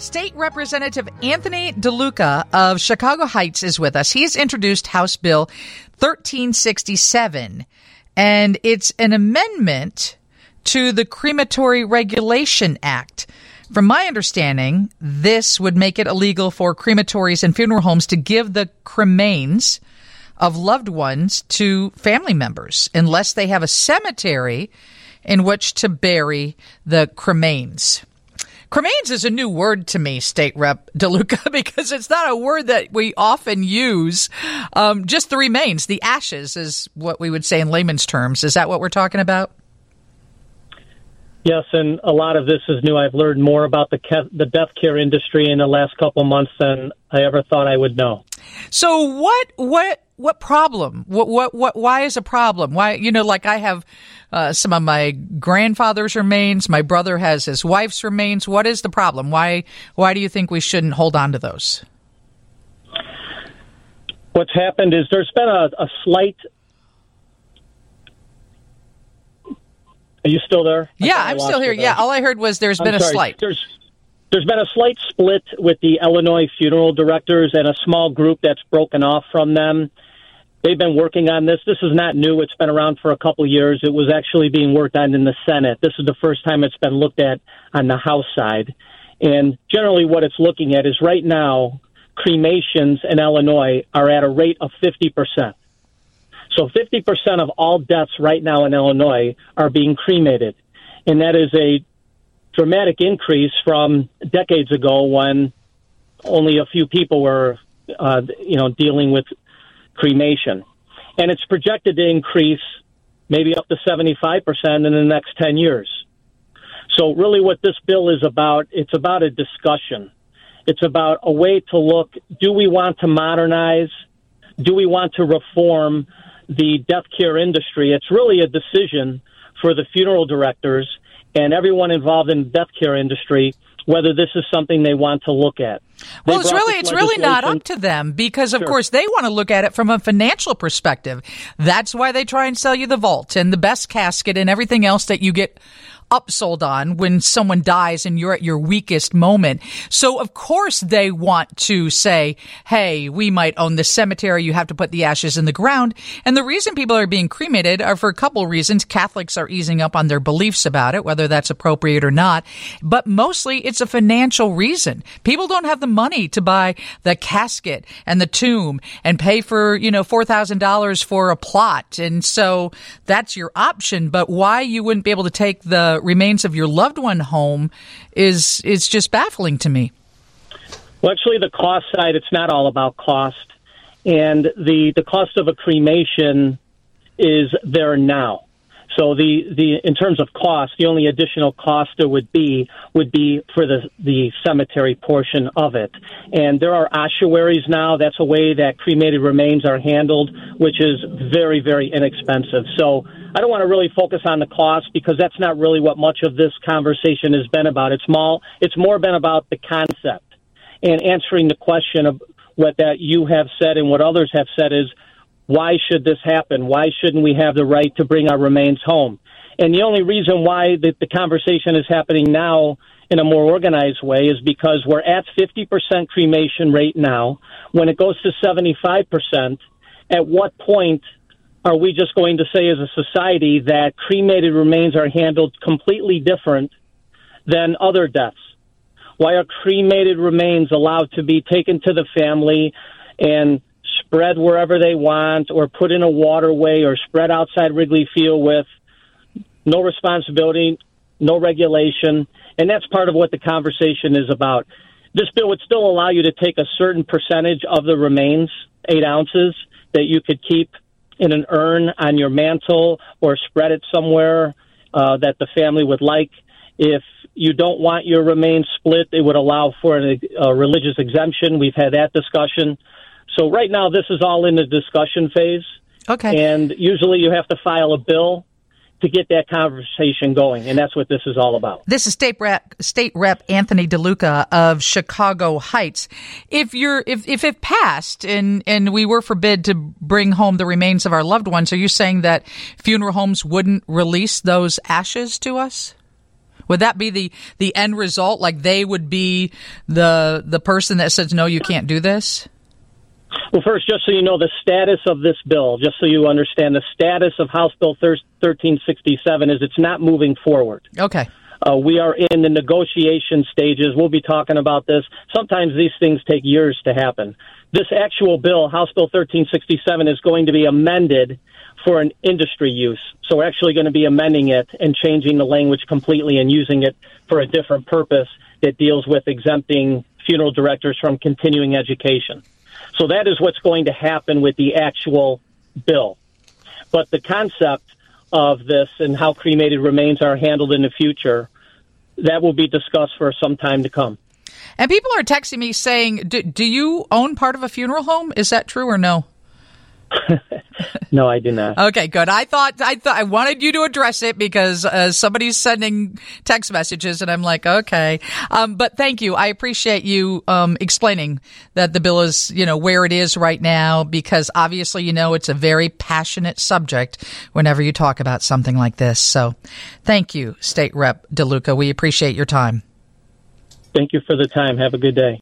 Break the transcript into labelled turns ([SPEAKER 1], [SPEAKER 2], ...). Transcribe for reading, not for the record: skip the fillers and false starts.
[SPEAKER 1] State Representative Anthony DeLuca of Chicago Heights is with us. He has introduced House Bill 1367, and it's an amendment to the Crematory Regulation Act. From my understanding, this would make it illegal for crematories and funeral homes to give the cremains of loved ones to family members unless they have a cemetery in which to bury the cremains. Cremains is a new word to me, State Rep DeLuca, because it's not a word that we often use. Just the remains, the ashes is what we would say in layman's terms. Is that what we're talking about?
[SPEAKER 2] Yes, and a lot of this is new. I've learned more about the death care industry in the last couple months than I ever thought I would know.
[SPEAKER 1] So what problem? Why is a problem? Why, like I have some of my grandfather's remains. My brother has his wife's remains. What is the problem? Why do you think we shouldn't hold on to those?
[SPEAKER 2] What's happened is there's been a slight... Are you still there?
[SPEAKER 1] Yeah, I'm still here. Yeah, all I heard was there's been a slight.
[SPEAKER 2] There's been a slight split with the Illinois funeral directors and a small group that's broken off from them. They've been working on this. This is not new. It's been around for a couple years. It was actually being worked on in the Senate. This is the first time it's been looked at on the House side. And generally what it's looking at is right now, cremations in Illinois are at a rate of 50%. So 50% of all deaths right now in Illinois are being cremated. And that is a dramatic increase from decades ago when only a few people were, dealing with cremation. And it's projected to increase maybe up to 75% in the next 10 years. So really what this bill is about, it's about a discussion. It's about a way to look, do we want to modernize? Do we want to reform the death care industry? It's really a decision for the funeral directors and everyone involved in the death care industry whether this is something they want to look at.
[SPEAKER 1] Well, it's really not up to them because, of course, they want to look at it from a financial perspective. That's why they try and sell you the vault and the best casket and everything else that you get upsold on when someone dies and you're at your weakest moment. So, of course, they want to say, hey, we might own the cemetery. You have to put the ashes in the ground. And the reason people are being cremated are for a couple of reasons. Catholics are easing up on their beliefs about it, whether that's appropriate or not. But mostly it's a financial reason. People don't have the money to buy the casket and the tomb and pay for, $4,000 for a plot. And so that's your option. But why you wouldn't be able to take the remains of your loved one home is just baffling to me.
[SPEAKER 2] Well, actually, the cost side, it's not all about cost. And the cost of a cremation is there now. So the in terms of cost, the only additional cost there would be for the cemetery portion of it. And there are ossuaries now. That's a way that cremated remains are handled, which is very, very inexpensive. So I don't want to really focus on the cost because that's not really what much of this conversation has been about. It's more been about the concept and answering the question of what that you have said and what others have said is, why should this happen? Why shouldn't we have the right to bring our remains home? And the only reason why the conversation is happening now in a more organized way is because we're at 50% cremation rate now. When it goes to 75%, at what point are we just going to say as a society that cremated remains are handled completely different than other deaths? Why are cremated remains allowed to be taken to the family and spread wherever they want or put in a waterway or spread outside Wrigley Field with no responsibility, no regulation? And that's part of what the conversation is about. This bill would still allow you to take a certain percentage of the remains, 8 ounces, that you could keep in an urn on your mantle or spread it somewhere that the family would like. If you don't want your remains split, it would allow for a religious exemption. We've had that discussion. So right now, this is all in the discussion phase.
[SPEAKER 1] Okay.
[SPEAKER 2] And usually you have to file a bill to get that conversation going, and that's what this is all about.
[SPEAKER 1] This is State Rep Anthony DeLuca of Chicago Heights. If it passed and we were forbid to bring home the remains of our loved ones, are you saying that funeral homes wouldn't release those ashes to us? Would that be the end result? Like they would be the person that says, no, you can't do this?
[SPEAKER 2] Well, first, just so you know the status of this bill, just so you understand, the status of House Bill 1367 is it's not moving forward.
[SPEAKER 1] Okay.
[SPEAKER 2] We are in the negotiation stages. We'll be talking about this. Sometimes these things take years to happen. This actual bill, House Bill 1367, is going to be amended for an industry use. So we're actually going to be amending it and changing the language completely and using it for a different purpose that deals with exempting funeral directors from continuing education. So that is what's going to happen with the actual bill. But the concept of this and how cremated remains are handled in the future, that will be discussed for some time to come.
[SPEAKER 1] And people are texting me saying, do you own part of a funeral home? Is that true or no?
[SPEAKER 2] No, I do not.
[SPEAKER 1] Okay, good. I thought I wanted you to address it because somebody's sending text messages, and I'm like, okay. But thank you. I appreciate you explaining that the bill is, where it is right now, because obviously, it's a very passionate subject whenever you talk about something like this. So, thank you, State Rep DeLuca. We appreciate your time.
[SPEAKER 2] Thank you for the time. Have a good day.